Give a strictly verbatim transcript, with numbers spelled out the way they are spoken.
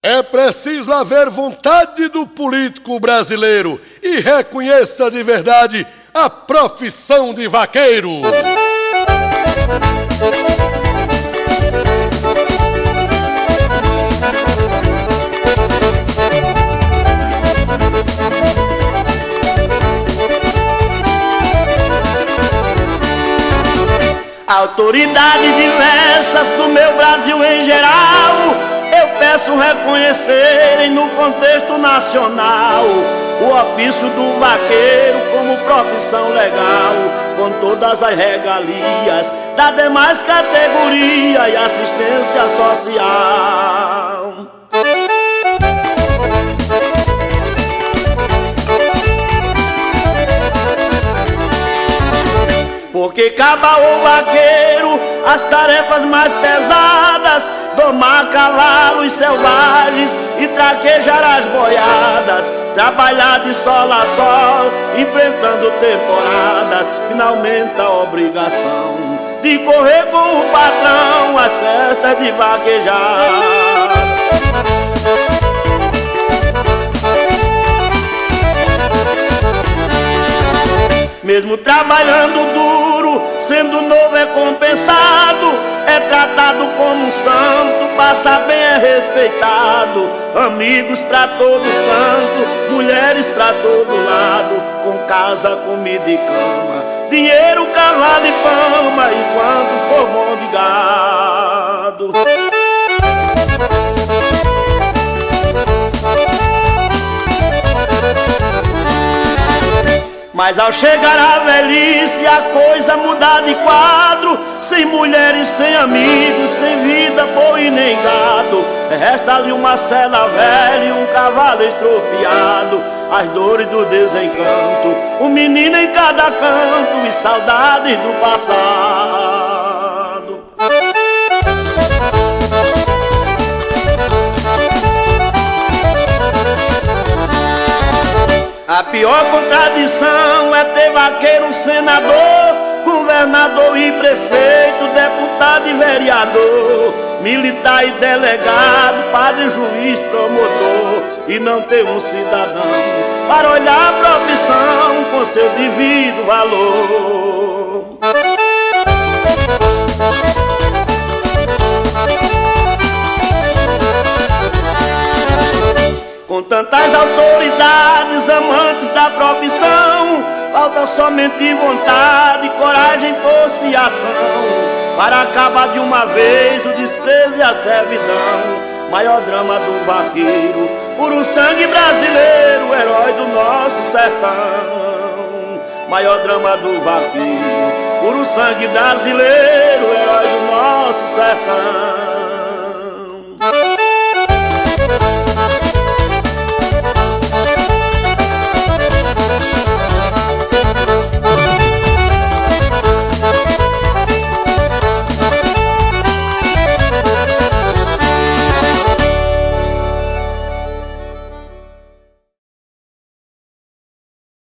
É preciso haver vontade do político brasileiro e reconheça de verdade a profissão de vaqueiro. Autoridades diversas do meu Brasil em geral, eu peço reconhecerem no contexto nacional o ofício do vaqueiro como profissão legal, com todas as regalias da demais categoria e assistência social. Porque cabe ao vaqueiro as tarefas mais pesadas, domar cavalos selvagens e traquejar as boiadas, trabalhar de sol a sol, enfrentando temporadas, finalmente a obrigação de correr com o patrão as festas de vaquejar. Mesmo trabalhando duro, sendo novo é compensado, é tratado como um santo, passa bem, é respeitado. Amigos pra todo canto, mulheres pra todo lado, com casa, comida e cama, dinheiro, cavalo e fama, enquanto for bom de gado. Mas ao chegar a velhice a coisa muda de quadro, sem mulheres, sem amigos, sem vida, boi nem gado. Resta ali uma cela velha e um cavalo estropiado, as dores do desencanto, um menino em cada canto e saudades do passado. A pior contradição é ter vaqueiro, senador, governador e prefeito, deputado e vereador, militar e delegado, padre, juiz, promotor, e não ter um cidadão para olhar a profissão com seu devido valor. Com tantas autoridades, amantes da profissão, falta somente vontade, coragem, força e ação, para acabar de uma vez o desprezo e a servidão. Maior drama do vaqueiro, por um sangue brasileiro, herói do nosso sertão. Maior drama do vaqueiro, por um sangue brasileiro, herói do nosso sertão.